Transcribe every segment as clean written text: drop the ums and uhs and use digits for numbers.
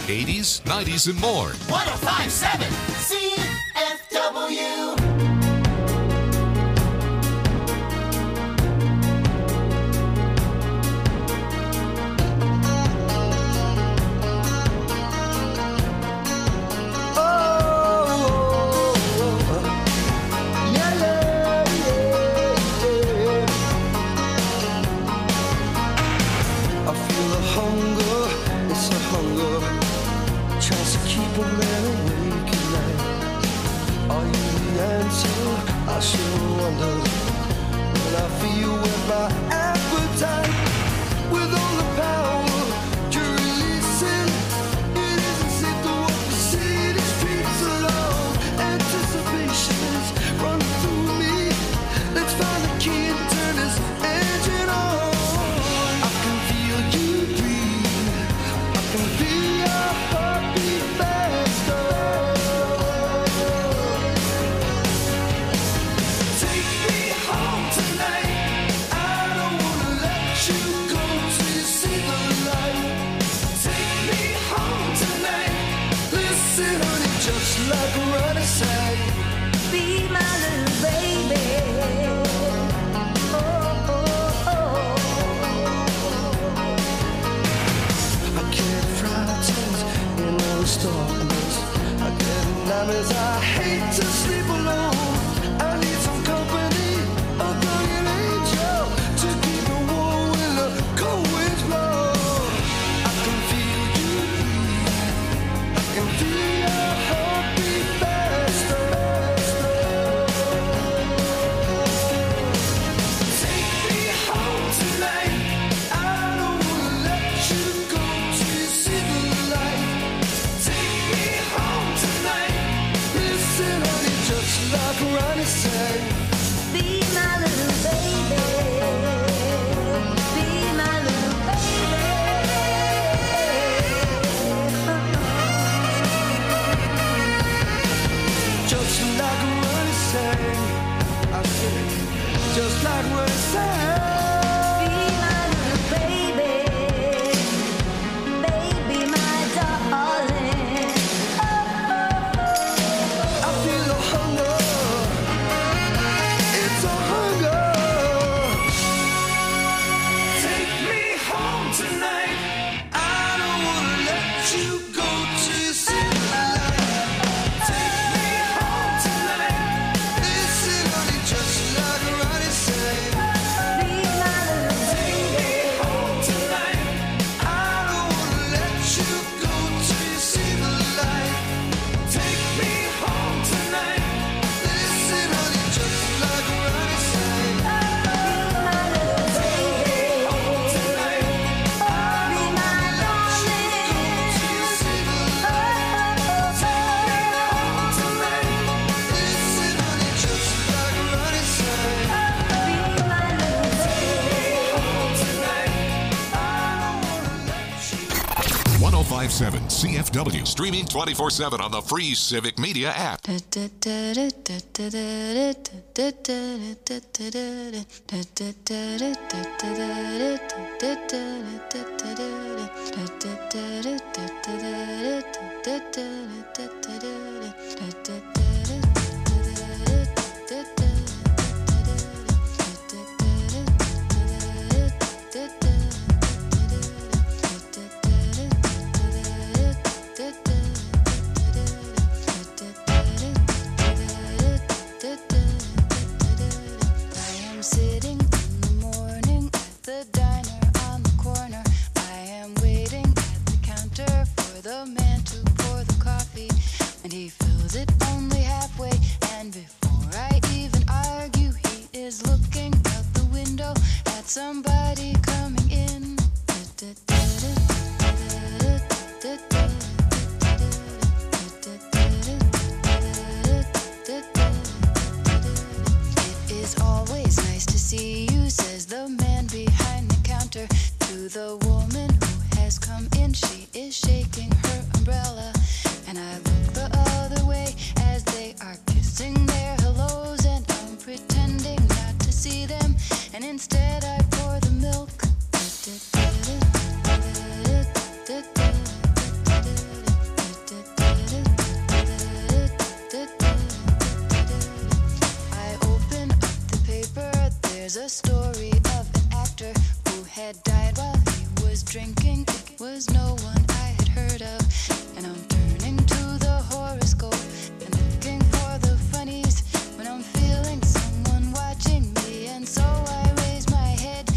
80s, 90s, and more. 1057 CFW. I still wonder when I feel with my appetite, with all the power you're releasing. It isn't safe to walk the city streets alone. Anticipation is running through me. Let's find the key and turn this engine on. I can feel you breathe. I can feel your heartbeat faster. Just like what I say, be my little baby. Oh, oh, oh. I get frightened in all this darkness. I get nightmares. I hate to sleep alone. I need some company, a guardian angel to keep me warm when the cold winds blow. I can feel you breathe. I can feel your heartbeat faster. Take me home tonight. I don't wanna let you go till you see the light. Take me home tonight. Listen, honey, just like Ronnie said, be my little baby. Be my little baby. just like Ronnie said. I said, just like Ronnie said. Be my little baby. Baby, my darling. I feel the hunger. It's a hunger. Take me home tonight. I don't wanna let you go till you see the light. Take me home tonight. Listen, honey, just like Ronnie said. Be my little Take me baby. home tonight. I don't wanna let you go till you see the light. Take me home tonight. Listen, honey, just like Ronnie said. Be my little baby. Home tonight. I don't wanna let you go till you see the light. Take me home tonight. Listen, honey, just like Ronnie said. Be my little baby. Home tonight. I don't wanna let you. 1057 CFW. Streaming 24/7 on the free Civic Media app. I am sitting in the morning at the diner on the corner. I am waiting at the counter for the man to pour the coffee, and he fills it only halfway. And before I even argue, he is looking out the window at somebody coming in. It is always nice to see you, says the man behind the counter to the woman who has come in. She is shaking her umbrella, and I look the other way as they are kissing their hellos, and I'm pretending not to see them, and instead I pour the milk. was a story of an actor who had died while he was drinking. It was no one I had heard of. And I'm turning to the horoscope and looking for the funnies when I'm feeling someone watching me. And so I raise my head.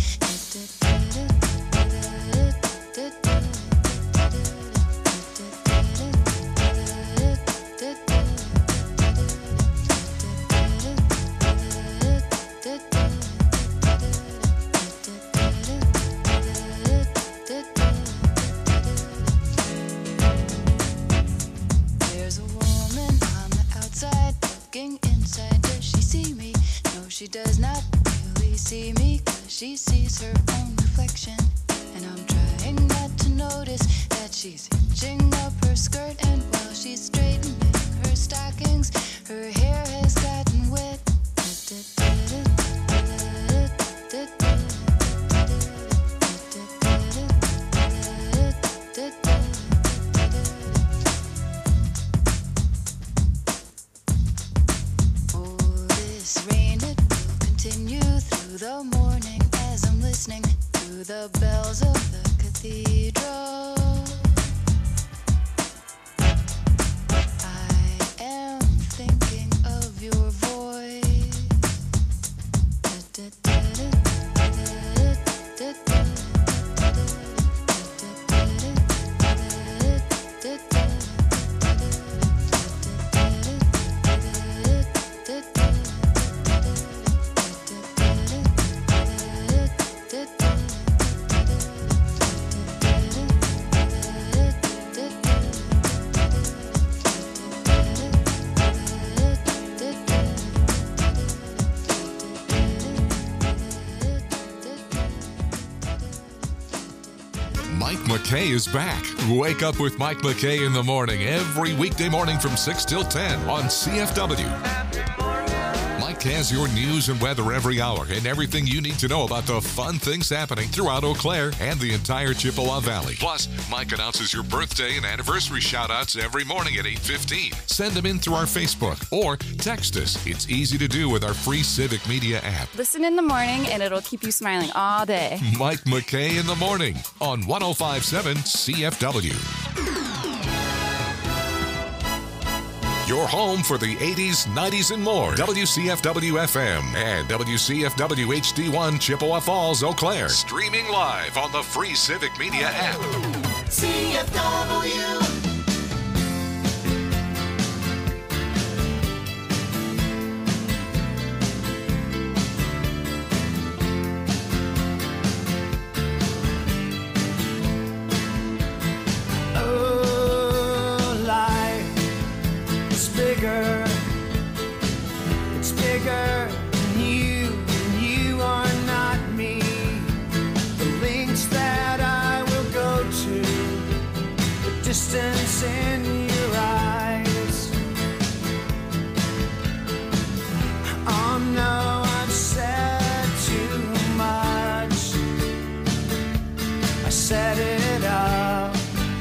There's a woman on the outside looking inside. Does she see me? No, she does not really see me, 'cause she sees her own reflection. And I'm trying not to notice that she's hitching up her skirt, and while she's straightening her stockings, her hair has gotten wet. Oh, this rain, it will continue through the morning as I'm listening to the bells of the cathedral. I am thinking of your voice. Mike McKay is back. Wake up with Mike McKay in the morning every weekday morning from 6 till 10 on CFW. Mike has your news and weather every hour and everything you need to know about the fun things happening throughout Eau Claire and the entire Chippewa Valley. Plus, Mike announces your birthday and anniversary shout-outs every morning at 8:15. Send them in through our Facebook or text us. It's easy to do with our free Civic Media app. Listen in the morning and it'll keep you smiling all day. Mike McKay in the morning on 105.7 CFW. Your home for the 80s, 90s, and more. WCFW FM and WCFW HD1 Chippewa Falls, Eau Claire. Streaming live on the free Civic Media app. CFW. It's bigger than you are not me. The links that I will go to, the distance in your eyes. Oh no, I've said too much. I set it up.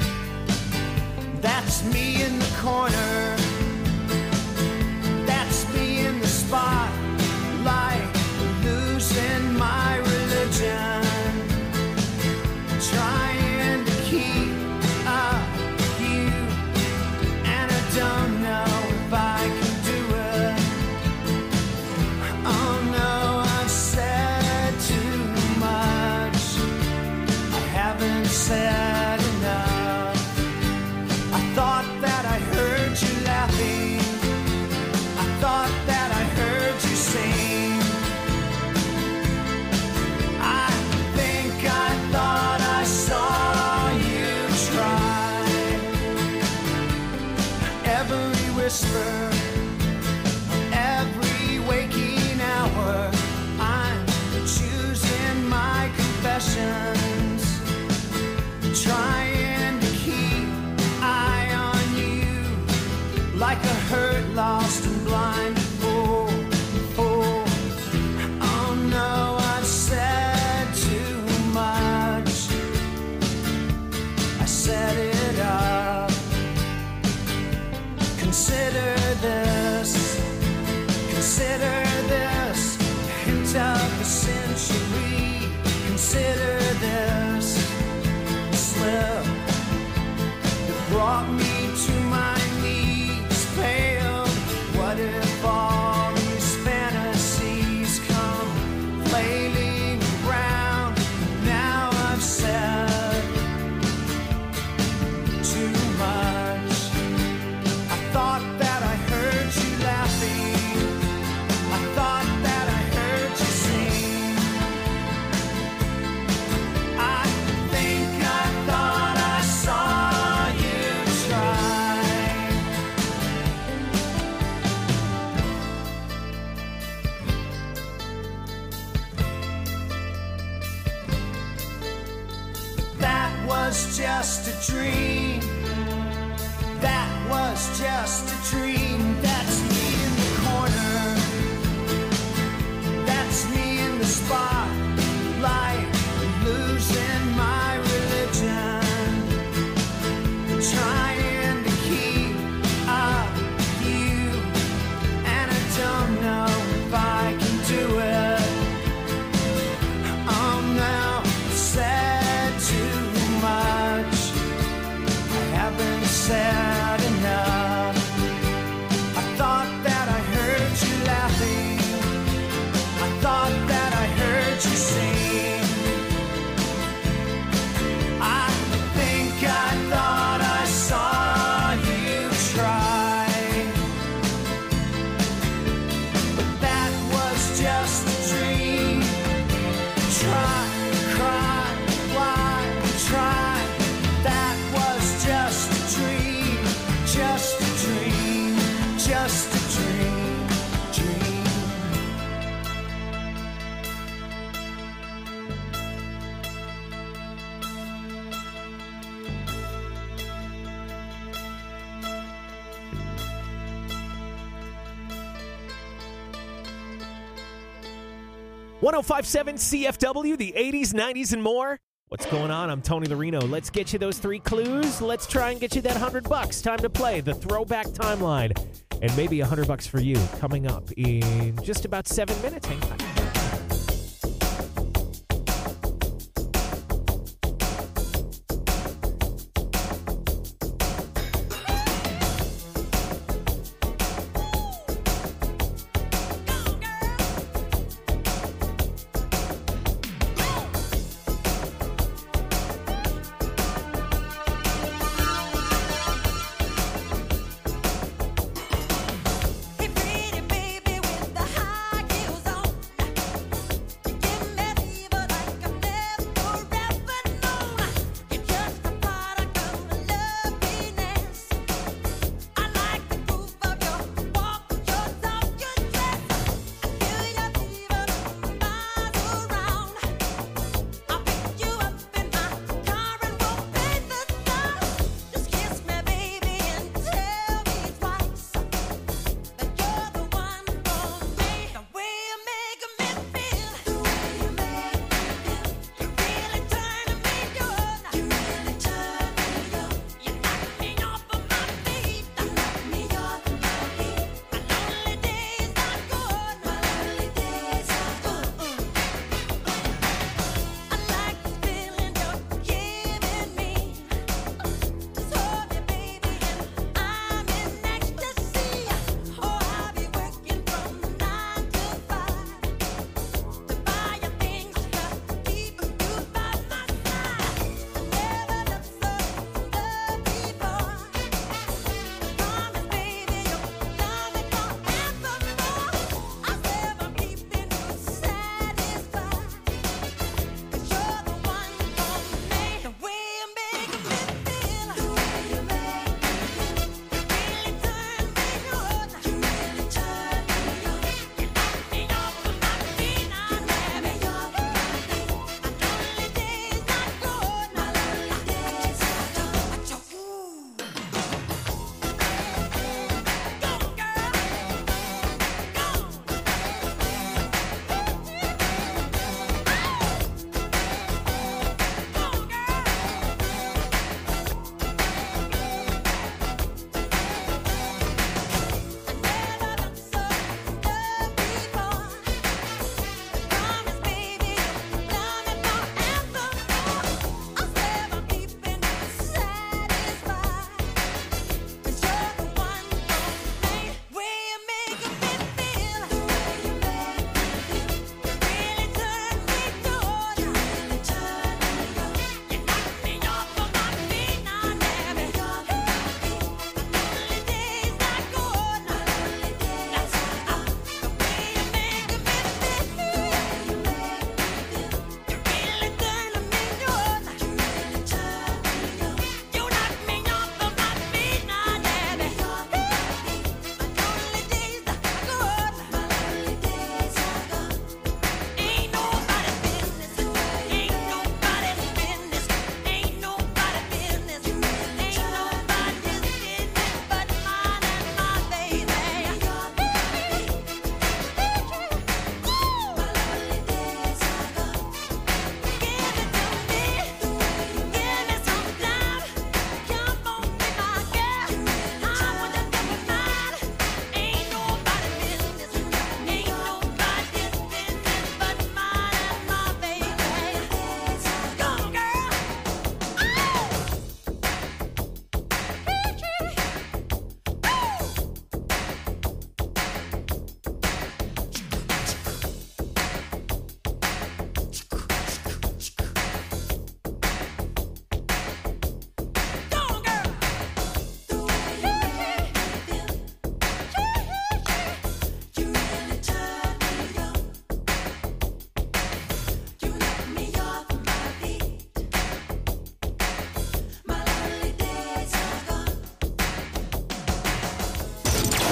That's me in the corner. Spotlight, losing my religion, trying to keep up with you, and I don't know if I can do it. Oh no, I've said too much. I haven't said enough. I thought that I heard you laughing. I thought that I heard you sing. I think I thought I saw you try. Every whisper, every waking hour, I'm choosing my confessions, trying to keep eye on you like a hurt, lost and blind. Oh no, I've said too much. I set it up. Consider was just a dream. That was just a dream. That's me in the corner. That's me in the spotlight, losing my religion, trying to keep up with you, and I don't know if I can do it. I'm now said too much. I haven't said enough. I thought that I heard you laughing. I thought that I heard you sing. I think I thought I saw you try. But that was just a dream. Try, cry, why, try. That was just a dream. Just a dream. Just a dream. Dream. .1057 CFW, the 80s, 90s, and more. What's going on? I'm Tony Larino. Let's get you those 3 clues. Let's try and get you that $100. Time to play the Throwback Timeline. And maybe $100 for you coming up in just about 7 minutes. Hang on. Hey, pretty baby with the high heels on.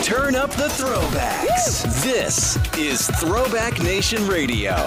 Turn up the throwbacks. This is Throwback Nation Radio.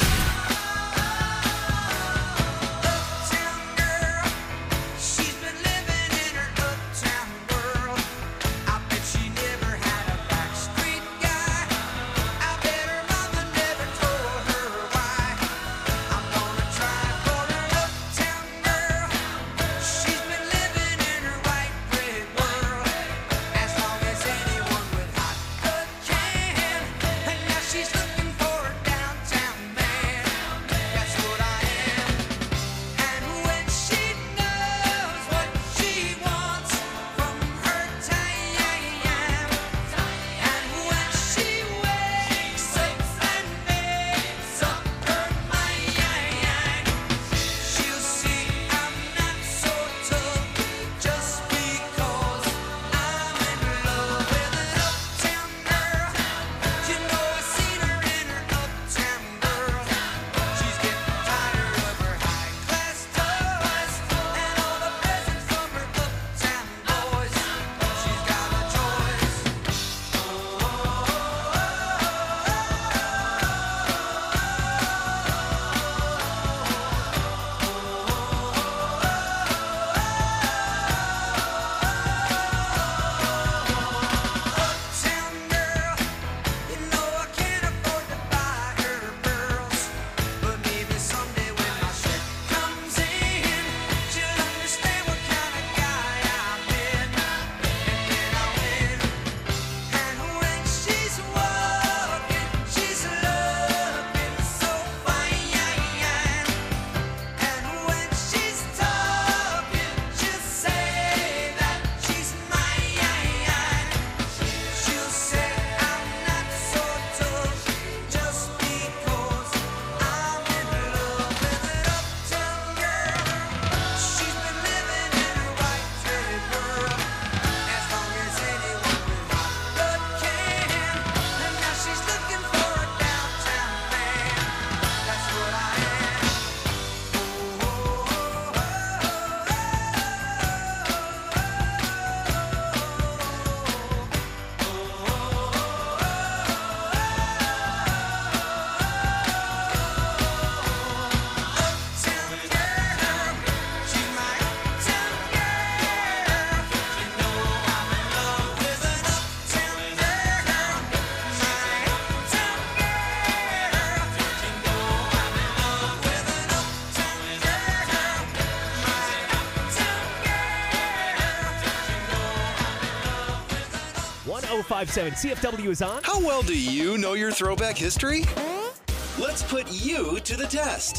CFW is on. How well do you know your throwback history? Let's put you to the test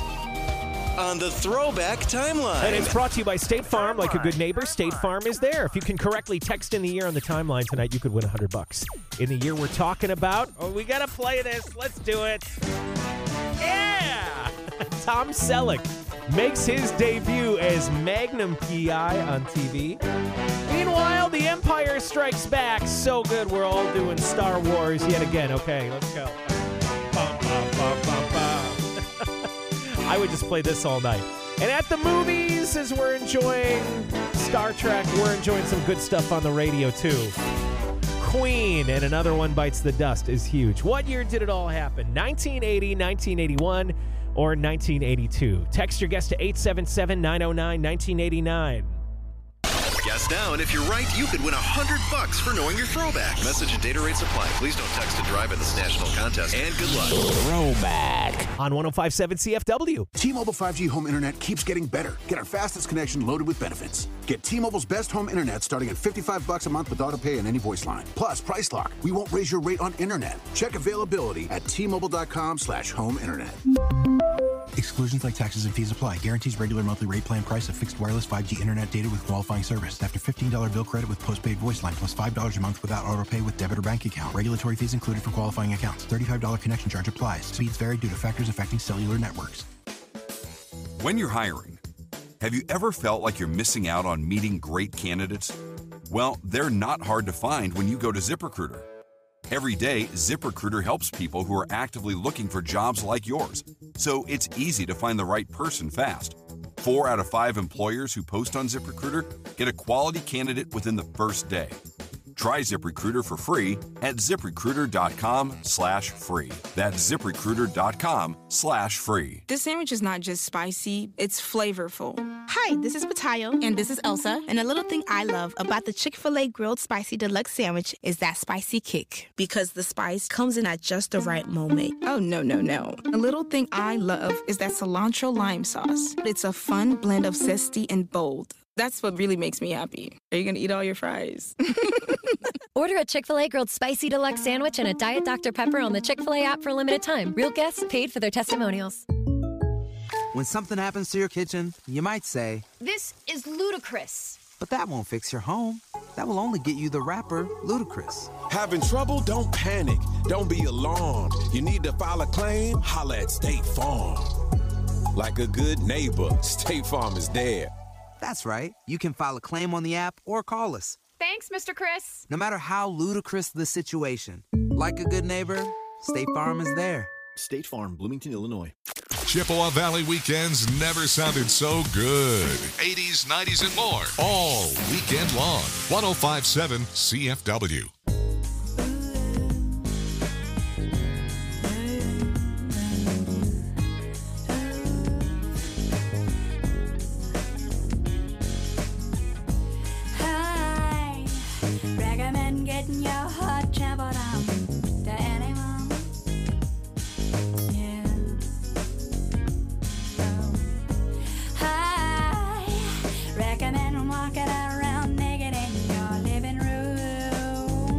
on the Throwback Timeline. And it's brought to you by State Farm. Like a good neighbor, State Farm is there. If you can correctly text in the year on the timeline tonight, you could win $100. In the year we're talking about, we got to play this. Let's do it. Yeah! Tom Selleck makes his debut as Magnum P.I. on TV. Meanwhile, The Empire Strikes Back. So good, we're all doing Star Wars yet again. Okay, let's go. Bum, bum, bum, bum, bum. I would just play this all night. And at the movies, as we're enjoying Star Trek, we're enjoying some good stuff on the radio, too. Queen and Another One Bites the Dust is huge. What year did it all happen? 1980, 1981, or 1982? Text your guess to 877-909-1989. Guess now, and if you're right, you could win $100 for knowing your throwback. Message and data rates apply. Please don't text to drive in this national contest. And good luck. Throwback on 105.7 CFW. T-Mobile 5G home internet keeps getting better. Get our fastest connection loaded with benefits. Get T-Mobile's best home internet starting at $55 a month with auto pay and any voice line. Plus, Price Lock. We won't raise your rate on internet. Check availability at T-Mobile.com/home internet. Exclusions like taxes and fees apply. Guarantees regular monthly rate plan price of fixed wireless 5G internet data with qualifying service. After $15 bill credit with postpaid voice line plus $5 a month without auto pay with debit or bank account. Regulatory fees included for qualifying accounts. $35 connection charge applies. Speeds vary due to factors affecting cellular networks. When you're hiring, have you ever felt like you're missing out on meeting great candidates? Well, they're not hard to find when you go to ZipRecruiter. Every day, ZipRecruiter helps people who are actively looking for jobs like yours. So it's easy to find the right person fast. 4 out of 5 employers who post on ZipRecruiter get a quality candidate within the first day. Try ZipRecruiter for free at ZipRecruiter.com/free. That's ZipRecruiter.com/free. This sandwich is not just spicy, it's flavorful. Hi, this is Matayo. And this is Elsa. And a little thing I love about the Chick-fil-A Grilled Spicy Deluxe Sandwich is that spicy kick. Because the spice comes in at just the right moment. Oh, no. A little thing I love is that cilantro lime sauce. It's a fun blend of zesty and bold. That's what really makes me happy. Are you going to eat all your fries? Order a Chick-fil-A Grilled Spicy Deluxe Sandwich and a Diet Dr. Pepper on the Chick-fil-A app for a limited time. Real guests paid for their testimonials. When something happens to your kitchen, you might say, "This is ludicrous." but that won't fix your home. That will only get you the rapper, Ludacris. Having trouble? Don't panic. Don't be alarmed. You need to file a claim? Holla at State Farm. Like a good neighbor, State Farm is there. That's right. You can file a claim on the app or call us. Thanks, Mr. Chris. No matter how ludicrous the situation, like a good neighbor, State Farm is there. State Farm, Bloomington, Illinois. Chippewa Valley weekends never sounded so good. 80s, 90s, and more. All weekend long. 105.7 CFW. Hi, recommend getting your hot trampled on to anyone. Yeah. Recommend walking around naked in your living room.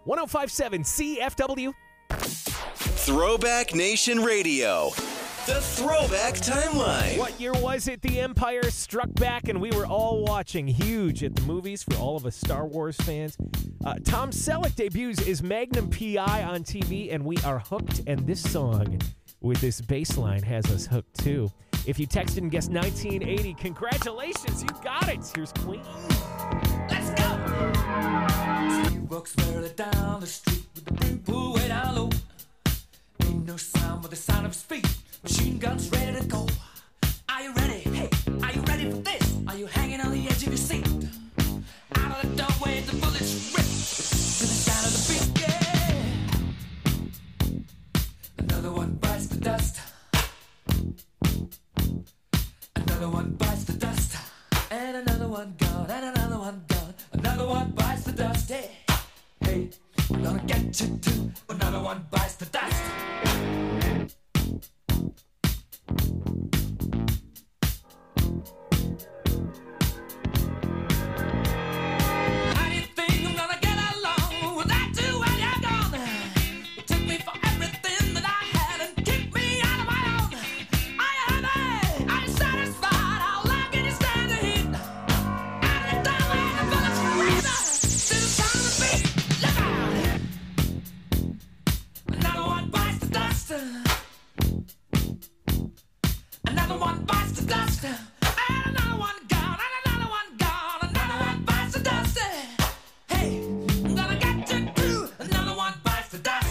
1057 CFW. Throwback Nation Radio. The Throwback Timeline. What year was it the Empire struck back and we were all watching huge at the movies for all of us Star Wars fans? Tom Selleck debuts as Magnum P.I. on TV and we are hooked, and this song with this bass line has us hooked too. If you texted and guessed 1980, congratulations, you got it. Here's Queen. Let's go! He walks further down the street with the brim pulled way down low. Ain't no sound but the sound of his feet. Machine guns ready to go. Are you ready? Hey, are you ready for this? Are you hanging on the edge of your seat? Out of the doorway, the bullets rip to the sound of the beat. Yeah. Another one bites the dust. Another one bites the dust. And another one gone. And another one gone. Another one bites the dust. Hey, hey, I'm gonna get you too. Another one bites the dust. Another one bites the dust. And another one gone. And another one gone. Another one bites the dust. Hey, I'm gonna get you too. Another one bites the dust.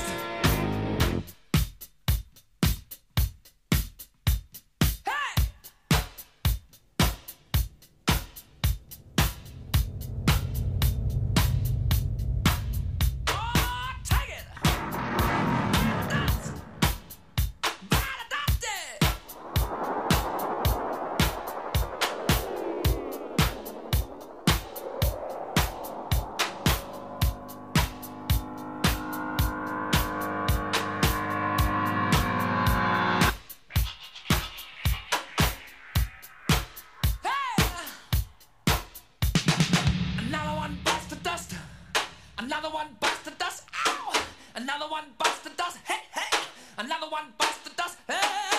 Another one bites the dust. Ow! Another one bites the dust. Hey, hey! Another one bites the dust. Hey!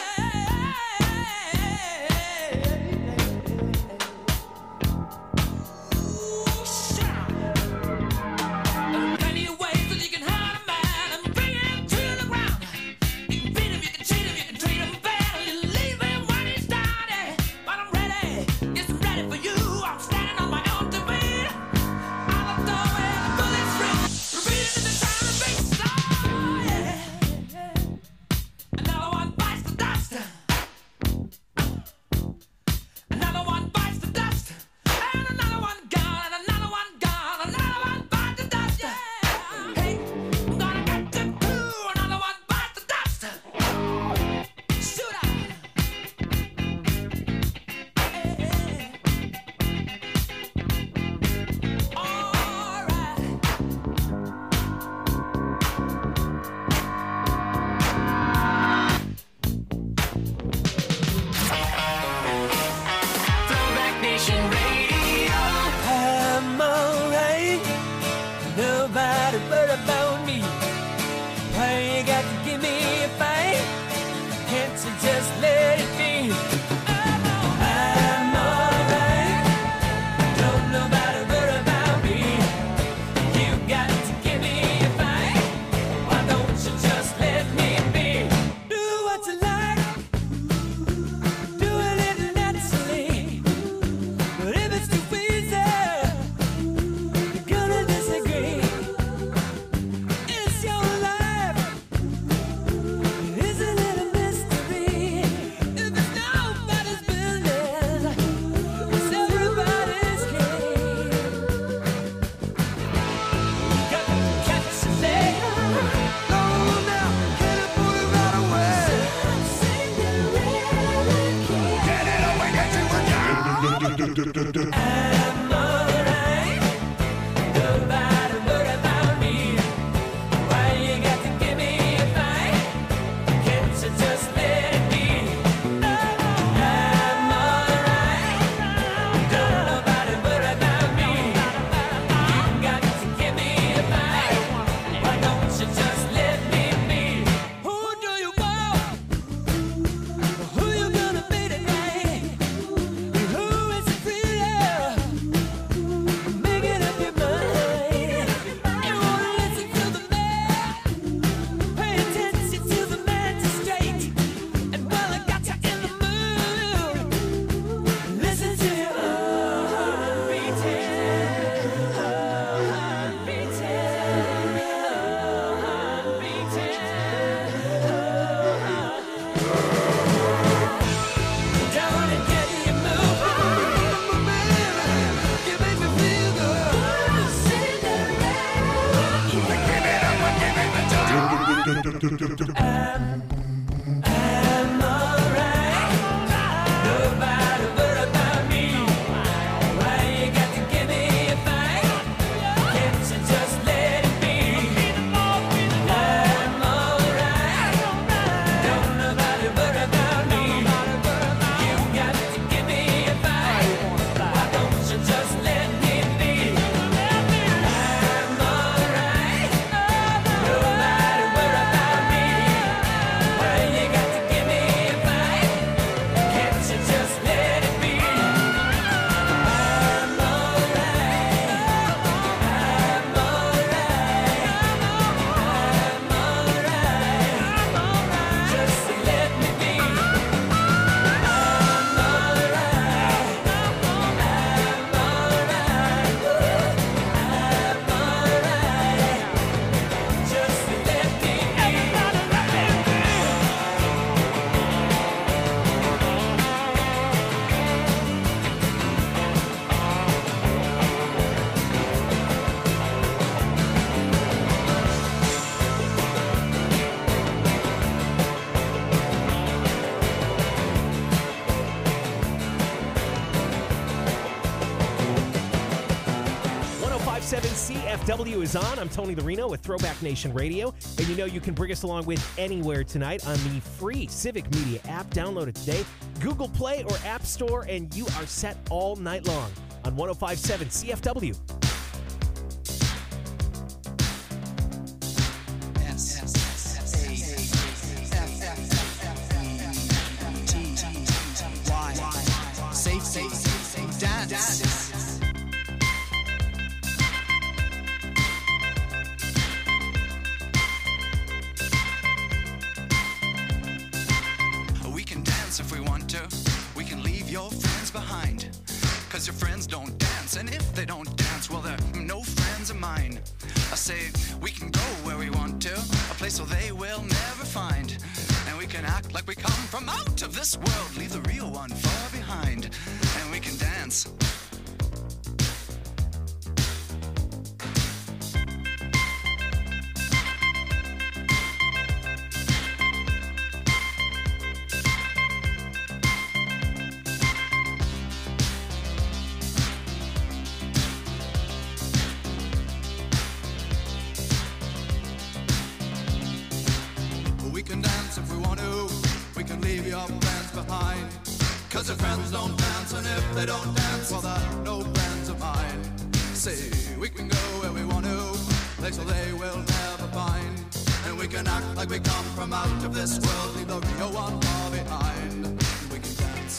Ooh, shout! There are plenty of ways that you can hurt a man and bring him to the ground. You can beat him, you can cheat him, you can treat him bad, and you leave him when he's down. Yeah. But I'm ready. Yes, I'm ready for you. I'm standing on my own to beat. CFW is on. I'm Tony Larino with Throwback Nation Radio. And you know you can bring us along with anywhere tonight on the free Civic Media app. Download it today. Google Play or App Store, and you are set all night long on 105.7 CFW. Safe, dance. We can dance if we want to. We can leave your friends behind. Cause your friends don't dance, and if they don't dance, well, they're no friends of mine. I say we can go where we want to, a place where they will never find. And we can act like we come from out of this world, leave the real one far behind. And we can dance. We can dance if we want to. We can leave your friends behind. Cause your friends don't dance, and if they don't dance, well, they're no friends of mine. Say, we can go where we want to, place where they will never find. And we can act like we come from out of this world, leave the real one far behind. And we can dance.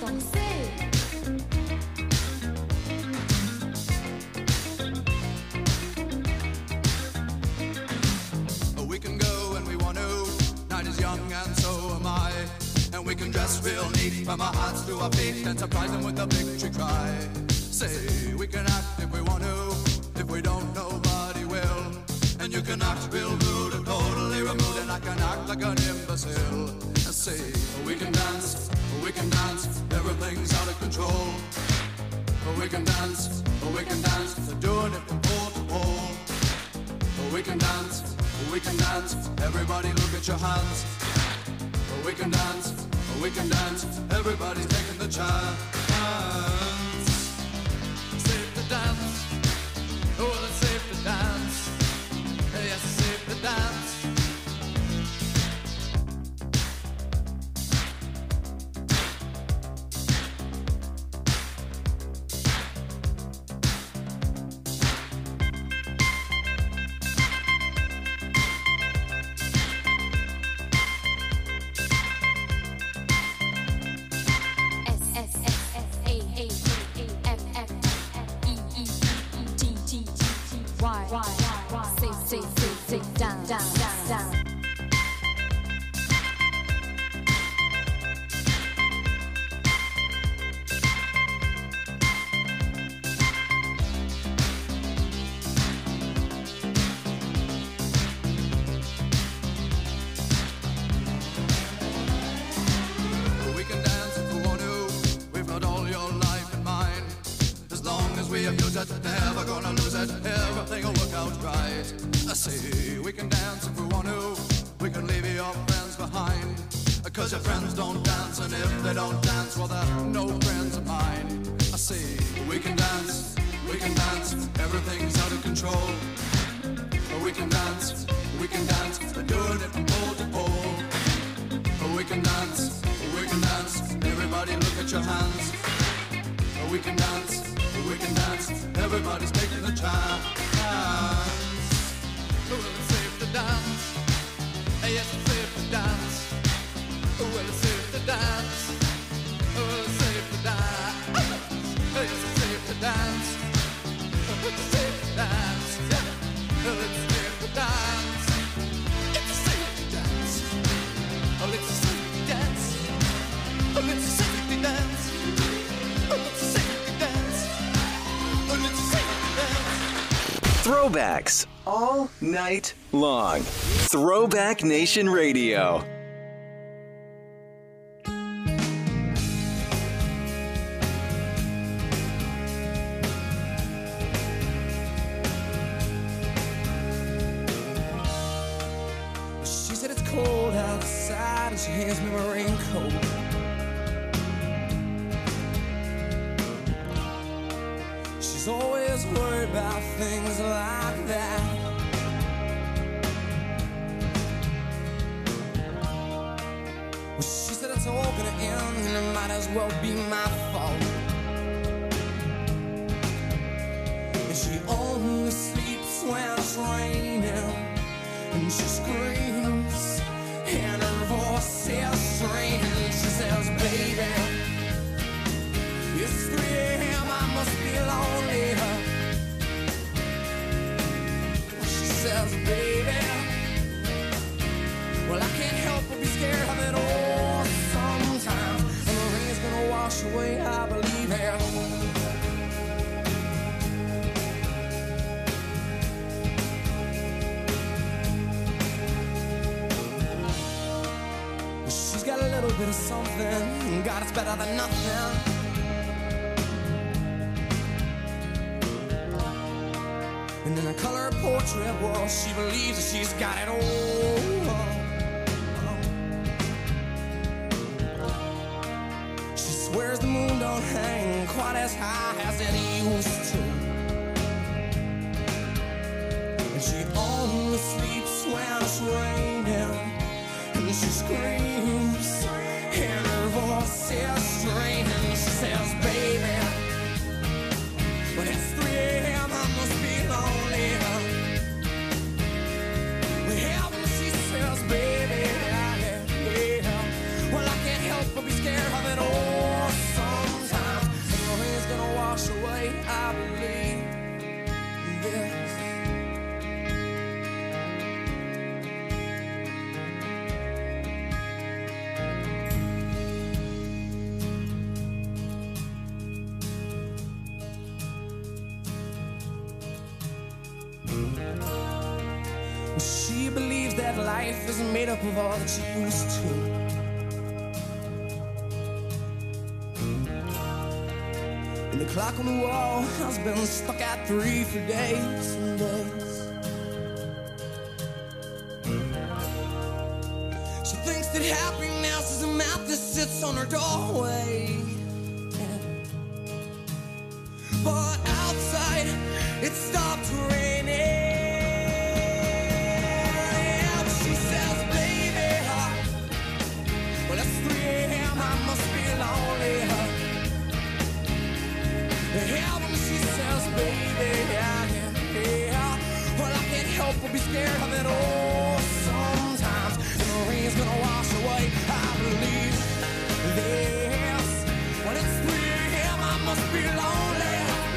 We can go when we want to. Night is young and so am I. And we can dress real neat from our hearts to our feet and surprise them with a victory cry. Say, we can act if we want to. If we don't, nobody will. And you can act real rude and totally removed, and I can act like an imbecile. And say, we can dance, everything's out of control. We can dance, they're doing it from pole to pole. We can dance, everybody look at your hands. We can dance, everybody's taking the chance. Safe to dance, oh, it's safe to dance. Yes, it's safe to dance. Safe, down. We can dance if we want to. We've got all your life in mind. As long as we abuse it, never gonna lose it. Everything will work out right. I say we can dance if we want to. Cause your friends don't dance, and if they don't dance, well, they're no friends of mine. I say, we can dance, everything's out of control. We can dance, we're doing it from pole to pole. We can dance, everybody look at your hands. We can dance, everybody's taking a chance. Well, it's safe to dance, yes, it's safe to dance. Well, it's safe to dance, well, it's safe to dance. Yes, it's safe to dance, it's safe to dance. Well, it's safe to dance, it's safe to dance. Oh, it's safe to dance, oh, it's safe to dance. Throwbacks all night long. Throwback Nation Radio. She said it's cold outside and she hands me my raincoat. She's always worried about things like that. Well, she said it's all gonna end and it might as well be my fault. And she only sleeps when it's raining, and she screams and her voice is straining. She says, baby, it's 3 a.m., I must be lonely. She says, baby, well, I can't help but be scared of it all sometimes. And the rain's gonna wash away, I believe it. She's got a little bit of something, God, it's better than nothing. And in a color portrait, well, she believes that she's got it all. She swears the moon don't hang quite as high as it used to. And she only sleeps when it's raining, and she screams, and her voice is straining. She says, baby, but it's 3 a.m., I must be lonely. Well, she says, baby, well, I can't help but be scared of it all sometimes. And the rain's gonna wash away, I believe this. She believes that life isn't made up of all that she used to. And the clock on the wall has been stuck at 3 for days and days. She thinks that happiness is a map that sits on her doorway. But outside, it stopped raining. Will be scared of it all sometimes. And the rain's gonna wash away, I believe this. When it's 3 a.m., I must be lonely.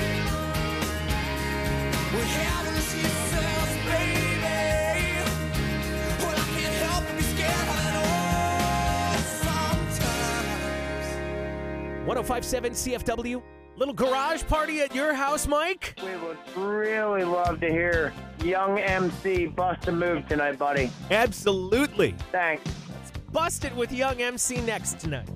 We're having, she says, baby, well, I can't help but be scared of it all sometimes. 105.7 CFW. Little garage party at your house, Mike? We would really love to hear Young MC bust a move tonight, buddy. Absolutely. Thanks. Let's bust it with Young MC next tonight.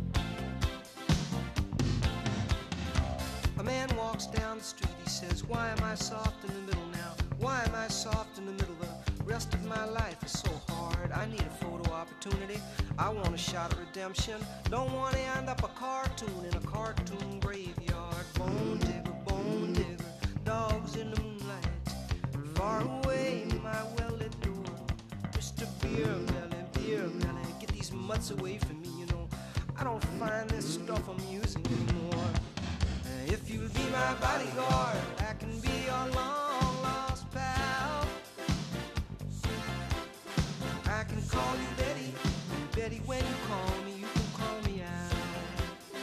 A man walks down the street, he says, why am I soft in the middle now? Why am I soft in the middle? The rest of my life is so hard. I need a photo opportunity. I want a shot of redemption. Don't want to end up a cartoon in a cartoon graveyard. Bone digger, dogs in the moonlight. Far away, my well-lit door. Mr. Beer Belly, get these mutts away from me, you know. I don't find this stuff amusing anymore. If you'll be my bodyguard, I can be your long-lost pal. I can call you Betty, and Betty, when you call me, you can call me out.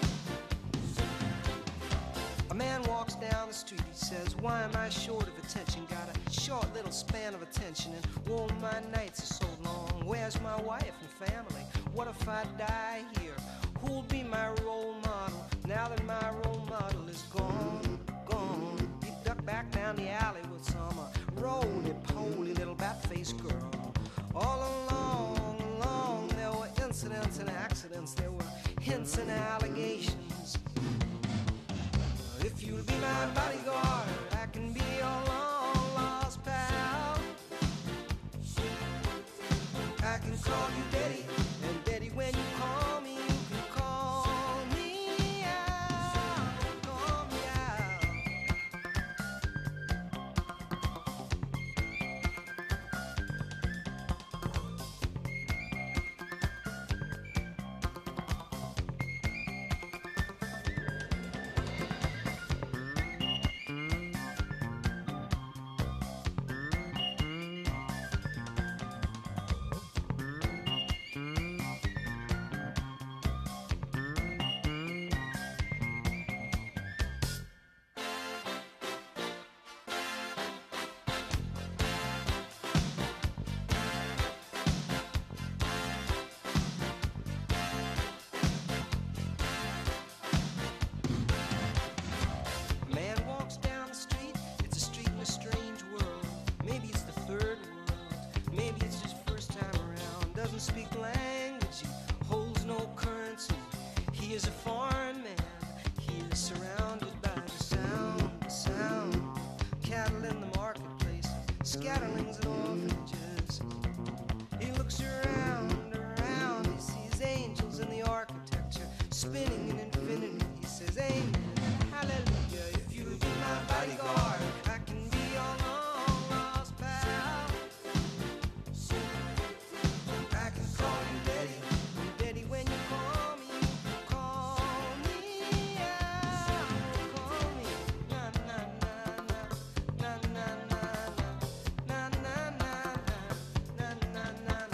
A man walks down the street, he says, why am I short of attention? Got a short little span of attention, and oh, my nights are so long. Where's my wife and family? What if I die here? Who'll be my role model now that my role model is gone? He ducked back down the alley with some roly-poly little bat-faced girl. All along, there were incidents and accidents, there were hints and allegations. If you'll be my bodyguard, I can be your long-lost pal. I can call you Betty, and Betty, when you call me, you can call me out, call me out. Speak language, he holds no currency. He is a foreign man, he is surrounded by the sound. Cattle in the marketplace, scatterlings and orphanages. He looks around, he sees angels in the architecture, spinning in infinity. He says, amen, hallelujah. If you be my bodyguard, I can be your long-lost pal. I can call you Betty, and Betty, when you call me, you can call me out, call me na na na na na na na na na na na na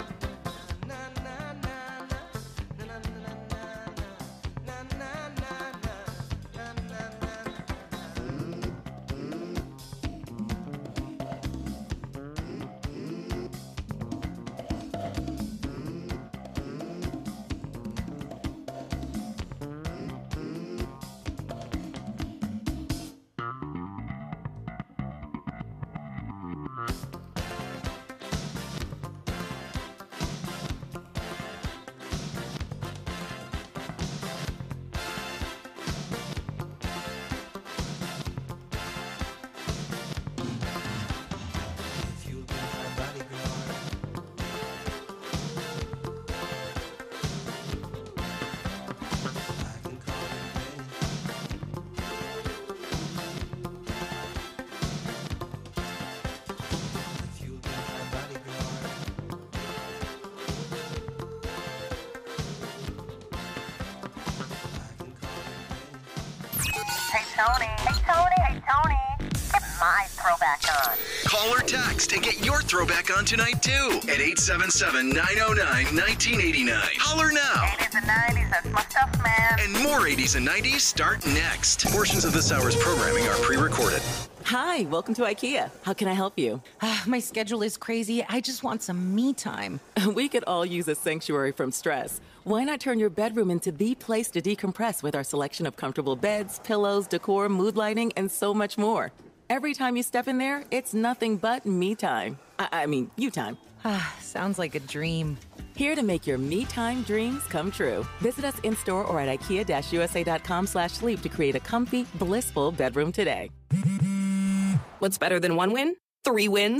Tony. Hey, Tony. Get my throwback on. Call or text and get your throwback on tonight, too, at 877-909-1989. Holler now. 80s and 90s, that's my stuff, man. And more 80s and 90s start next. Portions of this hour's programming are pre-recorded. Hi, welcome to IKEA. How can I help you? My schedule is crazy. I just want some me time. We could all use a sanctuary from stress. Why not turn your bedroom into the place to decompress with our selection of comfortable beds, pillows, decor, mood lighting, and so much more? Every time you step in there, it's nothing but me time. I mean, you time. Sounds like a dream. Here to make your me time dreams come true. Visit us in-store or at IKEA-USA.com/sleep to create a comfy, blissful bedroom today. What's better than one win? 3 wins?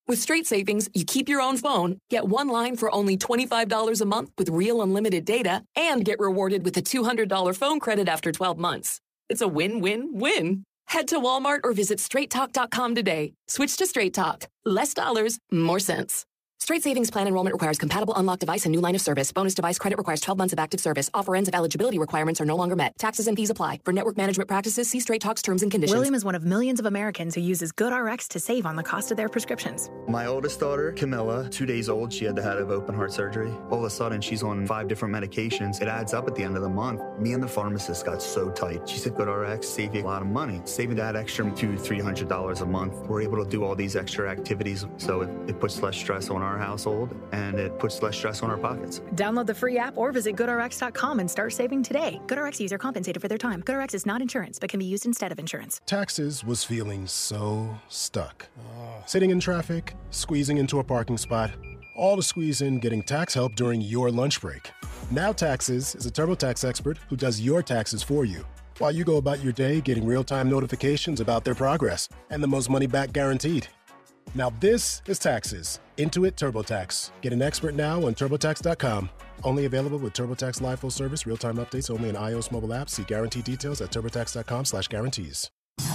With Straight Savings, you keep your own phone, get one line for only $25 a month with real unlimited data, and get rewarded with a $200 phone credit after 12 months. It's a win-win-win. Head to Walmart or visit straighttalk.com today. Switch to Straight Talk. Less dollars, more sense. Straight Savings Plan enrollment requires compatible unlocked device and new line of service. Bonus device credit requires 12 months of active service. Offer ends if eligibility requirements are no longer met. Taxes and fees apply. For network management practices, see Straight Talk's terms and conditions. William is one of millions of Americans who uses GoodRx to save on the cost of their prescriptions. My oldest daughter, Camilla, 2 days old, she had to have open heart surgery. All of a sudden, she's on 5 different medications. It adds up at the end of the month. Me and the pharmacist got so tight. She said, GoodRx save you a lot of money. Saving that extra $200-300 a month. We're able to do all these extra activities, so it puts less stress on our household, and it puts less stress on our pockets. Download the free app or visit GoodRx.com and start saving today. GoodRx user compensated for their time. GoodRx is not insurance, but can be used instead of insurance. Taxes was feeling so stuck. Sitting in traffic, squeezing into a parking spot, all to squeeze in getting tax help during your lunch break. Now Taxes is a TurboTax expert who does your taxes for you, while you go about your day getting real-time notifications about their progress and the most money back guaranteed. Now this is Taxes. Intuit TurboTax. Get an expert now on TurboTax.com. Only available with TurboTax Live Full Service. Real-time updates only in iOS mobile apps. See guarantee details at TurboTax.com/guarantees.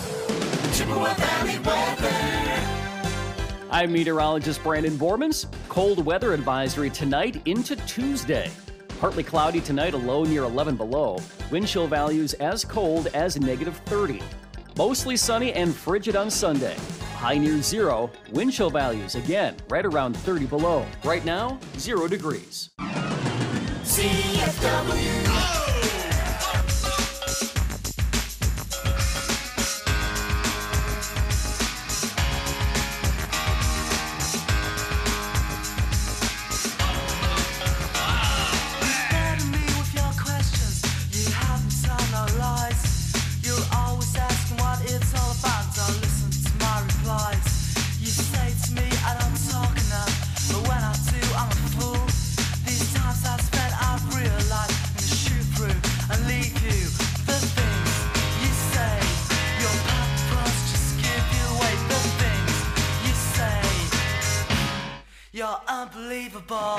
I'm meteorologist Brandon Bormans. Cold weather advisory tonight into Tuesday. Partly cloudy tonight, a low near 11 below. Wind chill values as cold as -30. Mostly sunny and frigid on Sunday. High near 0. Wind chill values, again, right around 30 below. Right now, 0 degrees. CFW. You're unbelievable.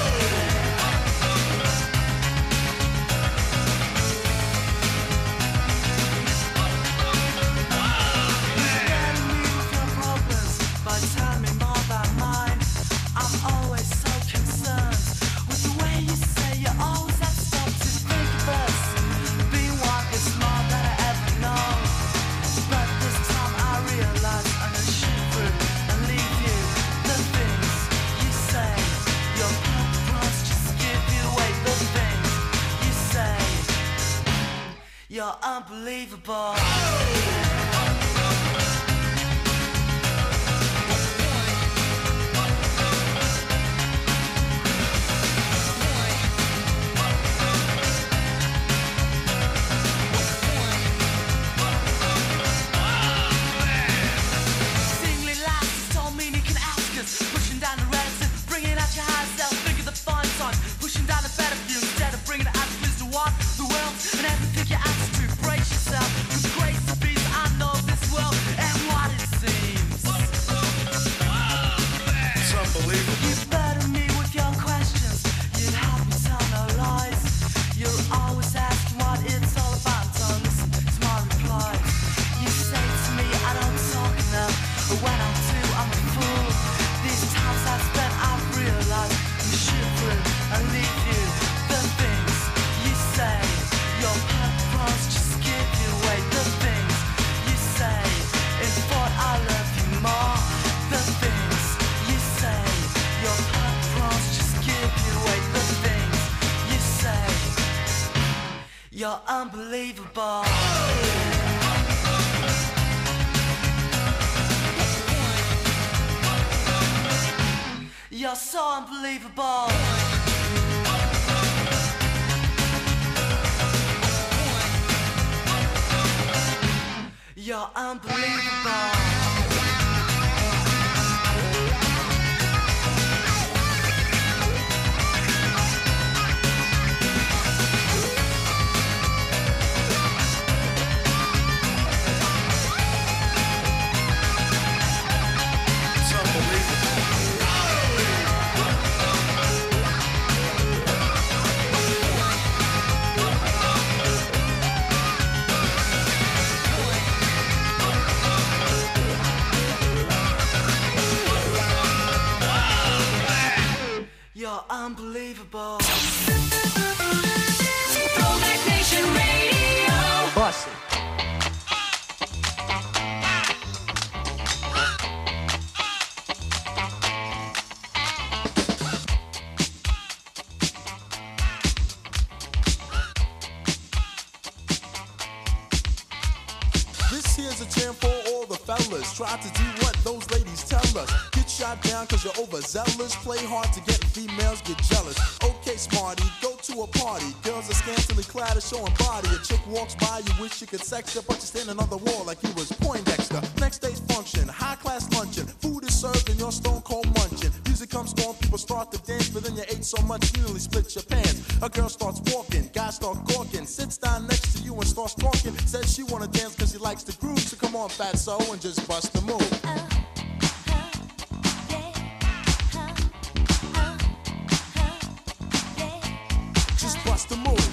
You're unbelievable. Singly lasses don't mean you can ask us. Pushing down the reds and bringing out your high self. Figure the fun on. Pushing down the better view instead of bringing the attitudes to what the world and everything you ask to brace yourself. With grace and peace, I know this world and what it seems. It's unbelievable. You burden me with your questions. You'd help me tell no lies. You're always asking what it's all about. Don't listen to my replies. You say to me I don't talk enough, but when I do, I'm a fool. These times I've spent, I've realized you shoot through and leave you. The things you say, your purpose just give you away. The things you say, in thought I love you more. The things you say, your purpose just give you away. The things you say, you're unbelievable. You're so unbelievable. You're unbelievable. It's unbelievable. You're unbelievable. Throwback Nation Radio. Bossy. This here's a jam for all the fellas. Try to do what those ladies tell us. Get shot down cause you're overzealous. Play hard to get and females get jealous. Okay, smarty, go to a party. Girls are scantily clad, showing body. A chick walks by, you wish you could sex her, but you're standing on the wall like you was Poindexter. Next day's function, high class luncheon. Food is served and you're stone cold munching. Music comes on, people start to dance, but then you ate so much you nearly split your pants. A girl starts walking, guys start gawking, sits down next to you and starts talking. Says she wanna dance cause she likes the groove, so come on, fatso, and just bust the move. Just bust the move.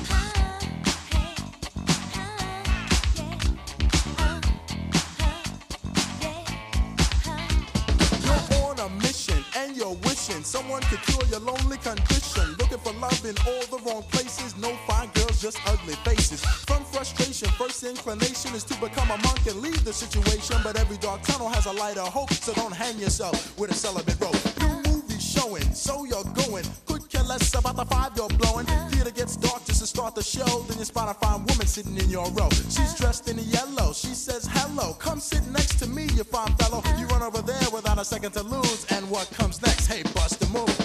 You're on a mission and you're wishing someone could cure your lonely condition. Looking for love in all the wrong places. No fine girls, just ugly faces. From frustration, first inclination is to become a monk and leave the situation. But every dark tunnel has a light of hope, so don't hang yourself with a celibate rope. New movie showing, so you're going. Could care less about the 5 you're blowing. Theater gets dark just to start the show. Then you spot a fine woman sitting in your row. She's dressed in yellow. She says hello. Come sit next to me, you fine fellow. You run over there without a second to lose. And what comes next? Hey, bust the move.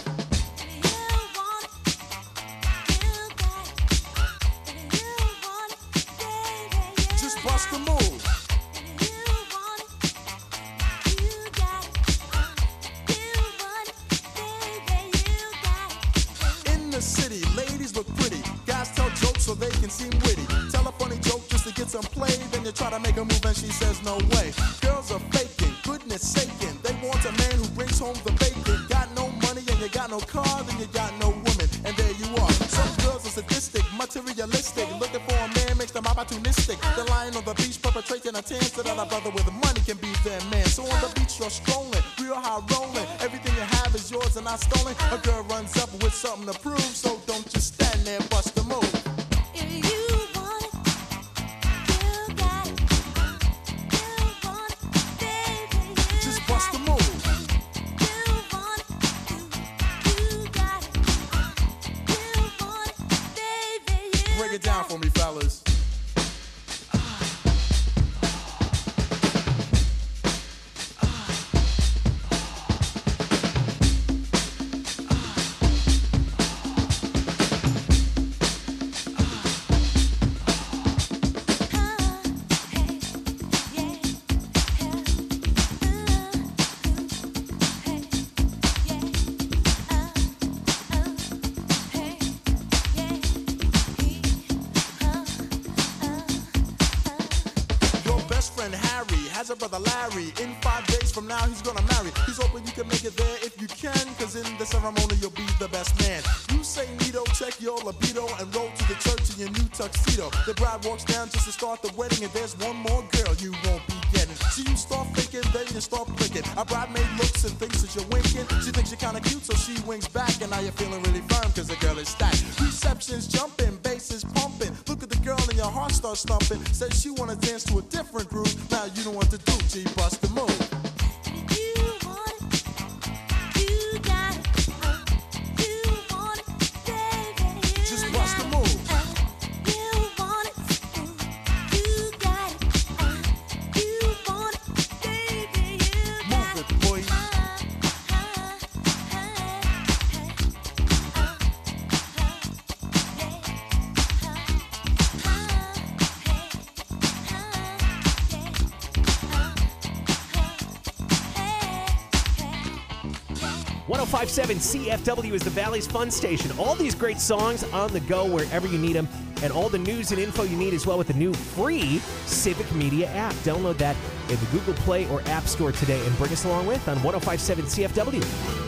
Just bust the move. In the city, ladies look pretty. Guys tell jokes so they can seem witty. Tell a funny joke just to get some play. Then you try to make a move and she says no way. Girls are faking, goodness saking. They want a man who brings home the bacon. Got no money and you got no car, then you got no woman. And there you are. Some girls are sadistic, materialistic. Looking for a man makes them opportunistic. They're lying on the beach perpetrating a tan so that a brother with money can be their man. So on the beach you're strolling, real high rolling. Everything you have is yours and not stolen. A girl runs up with something to prove, so don't just stand there and bust the move. Just bust the move. Break it down for me, fellas. Has a brother Larry. In 5 days from now he's gonna marry. He's hoping you can make it there if you can, cause in the ceremony you'll be the best man. You say Nito, check your libido and roll to the church in your new tuxedo. The bride walks down just to start the wedding, and there's one more girl you won't be getting. So you start thinking, then you start blinking. A bridemaid looks and thinks that you're winking. She thinks you're kinda cute, so she winks back, and now you're feeling really firm cause the girl is stacked. Reception's jumping, bass is pumping. Look at the girl and your heart starts thumping. Says she wanna dance to a different groove. Now you know what to do, G, bust the move. Just bust the move. Move it, boy. 105.7 CFW is the Valley's fun station. All these great songs on the go wherever you need them, and all the news and info you need as well with the new free Civic Media app. Download that in the Google Play or App Store today and bring us along with on 105.7 CFW.